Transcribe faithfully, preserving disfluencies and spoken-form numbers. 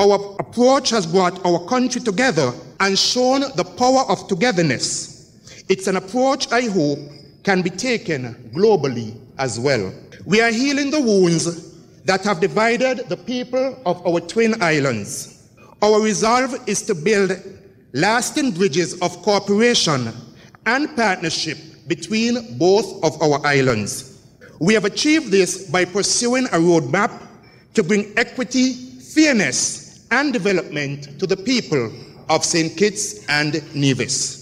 Our approach has brought our country together and shown the power of togetherness. It's an approach I hope can be taken globally as well. We are healing the wounds that have divided the people of our twin islands. Our resolve is to build lasting bridges of cooperation and partnership between both of our islands. We have achieved this by pursuing a roadmap to bring equity, fairness, and development to the people of Saint Kitts and Nevis.